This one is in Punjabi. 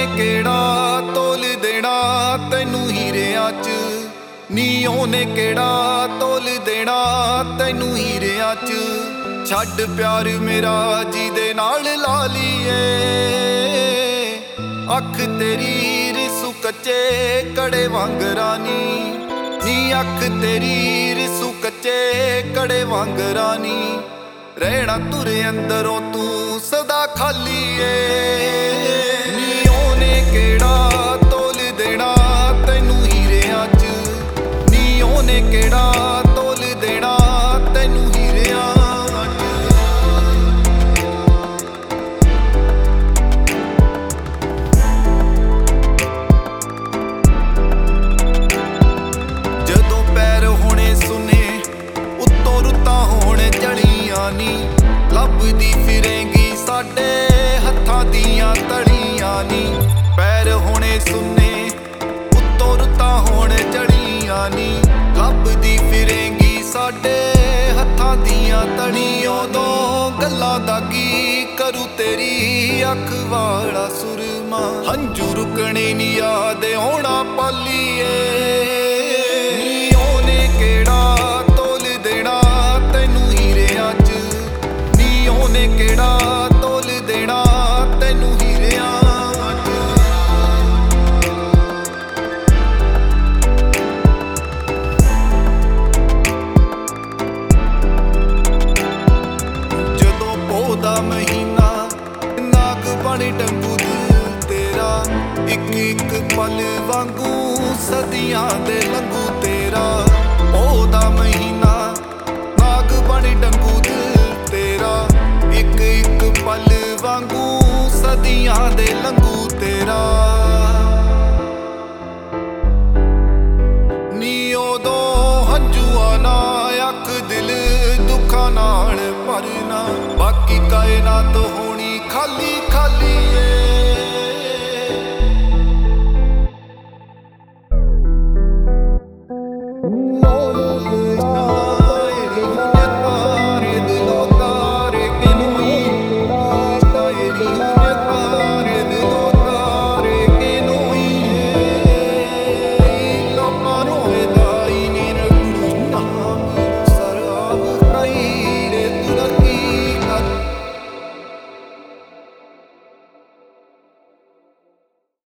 ਕਿਹੜਾ ਤੋਲ ਦੇਣਾ ਤੈਨੂੰ ਹੀਰਿਆਂ 'ਚ, ਨੀ ਉਹਨੇ ਕਿਹੜਾ ਤੋਲ ਦੇਣਾ ਤੈਨੂੰ ਹੀਰਿਆਂ 'ਚ। ਛੱਡ ਪਿਆਰ ਮੇਰਾ ਜਿਹਦੇ ਨਾਲ ਲਾ ਲੀਏ, ਅੱਖ ਤੇਰੀ ਰਿਸੂ ਕੱਚੇ ਕੜੇ ਵਾਂਗਰਾਂ ਨੀ ਅੱਖ ਤੇਰੀ ਰਿਸੂ ਕੱਚੇ ਕੜੇ ਵਾਂਗਰਾਂ ਨੀ। ਰਹਿਣਾ ਤੁਰੇ ਅੰਦਰੋਂ ਤੂੰ ਸਦਾ ਖਾਲੀ ਏ, ਨੀ ਉਹਨੇ ਕਿਹੜਾ ਤੋਲ ਦੇਣਾ ਤੈਨੂੰ ਹੀਰਿਆਂ 'ਚ, ਨੀ ਉਹਨੇ ਕਿਹੜਾ ਤੋਲ ਦੇਣਾ ਤੈਨੂੰ ਹੀਰਿਆਂ 'ਚ। ਜਦੋਂ ਪੈਰ ਹੋਣੇ ਸੁਨੇ ਉੱਤੋਂ ਰੁੱਤਾਂ ਹੋਣ ਚੜੀਆਂ ਨੀ, ਲੱਭਦੀ ਫਿਰੇਂਗੀ ਸਾਡੇ ਹੱਥਾਂ ਦੀਆਂ ਤਲੀਆਂ ਨੀ। ਪੈਰ ਹੋਣੇ ਸੁਨੇ ਉੱਤੋਂ ਰੁੱਤਾਂ ਹੋਣ ਚੜੀਆਂ ਨੀ, ਲੱਭਦੀ ਫਿਰੇਂਗੀ ਸਾਡੇ ਹੱਥਾਂ ਦੀਆਂ ਤਲੀਆਂ। ਉਦੋਂ ਗੱਲਾਂ ਦਾ ਕੀ ਕਰੂ ਤੇਰੀ ਅੱਖ ਵਾਲਾ ਸੁਰਮਾ, ਹੰਝੂ ਰੁਕਣੇ ਨੀ ਯਾਦ ਆਉਣਾ ਪਾਲੀਏ, ਨੀ ਉਹਨੇ ਕਿਹੜਾ ਤੋਲ ਦੇਣਾ ਤੈਨੂੰ ਹੀਰਿਆਂ 'ਚ, ਨੀ ਉਹਨੇ ਕਿਹੜਾ ਤੋਲ ਦੇਣਾ ਤੈਨੂੰ ਹੀਰਿਆਂ 'ਚ। ਜਦੋਂ ਪੋਹ ਦਾ ਮਹੀਨਾ ਨਾਗ ਬਣ ਡੰਗੂ ਦਿਲ ਤੇਰਾ, ਇੱਕ ਇੱਕ ਪਲ ਵਾਂਗੂ ਸਦੀਆਂ ਦੇ ਲੰਘੂ ਤੇਰਾ। ਪੋਹ ਦਾ ਮਹੀਨਾ ਨਾਗ ਬਣ ਡੰਗੂ ਦਿਲ ਤੇਰਾ, ਇੱਕ ਇੱਕ ਪਲ ਵਾਂਗੂ ਸਦੀਆਂ ਦੇ ਲੰਘੂ ਤੇਰਾ। ਨੀ ਉਦੋਂ ਹੰਝੂਆਂ ਨਾ ਅੱਖ ਦਿਲ ਦੁੱਖਾਂ ਨਾਲ ਭਰਨਾ, ਬਾਕੀ ਕਾਇਨਾਤ ਹੋਣੀ ਖਾਲੀ ਖਾਲੀ ਏ।